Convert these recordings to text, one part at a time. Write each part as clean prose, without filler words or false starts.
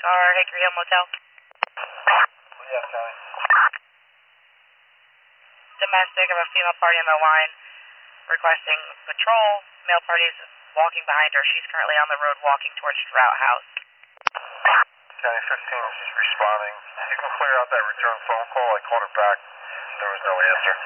car, Hickory Hill Motel. Yeah, County. Domestic of a female party on the line requesting patrol. Male party is walking behind her. She's currently on the road walking towards Drought House. County 15 is just responding. You can clear out that return phone call. I called her back. There was no answer.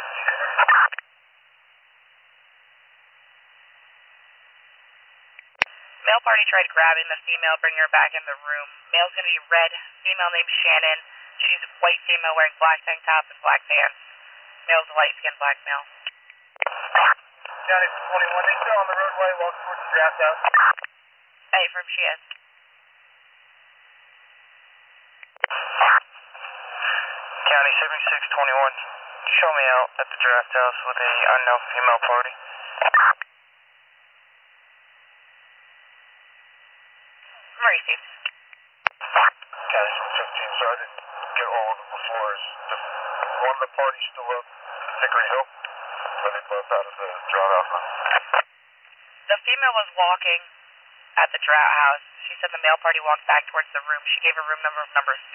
Male party tried grabbing the female, bringing her back in the room. Male's going to be red. Female named Shannon. She's a white female wearing black tank top and black pants. Male's a light-skinned black male. County 21, they still on the roadway, walking towards the draft house. Hey, from she is. County 7621, show me out at the draft house with a unknown female party. Received. County 15, sorry to get all of them before. Is one of the parties still up Hickory Hill? Or are they both out of the draft house now? The female was walking at the Drought House. She said the male party walked back towards the room. She gave her room number of number 6.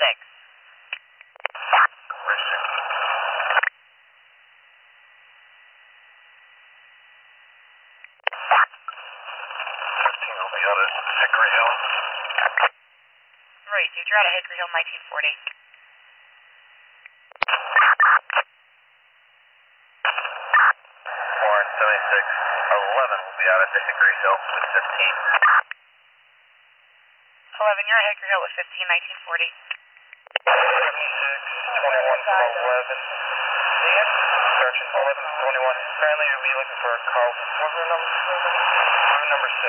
Received. 15 will be out at Hickory Hill. Received. You're out at Hickory Hill, 1940. Warren 7611 will be out at the Hickory Hill with 15. 11, you're at Hickory Hill with 15, 1940. 21 from 11. Searching 11 from 21. Apparently you'll be looking for a call. What's her number? Room number 6.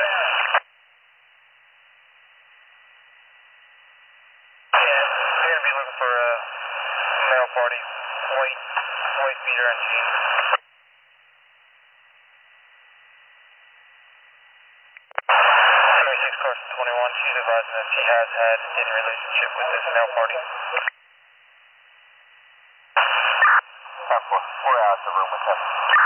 Yeah, you're going to be looking for a male party. White beater and jeans. 76 Carson 21. She's advising that she has had a relationship with this male party. We're out the room with him.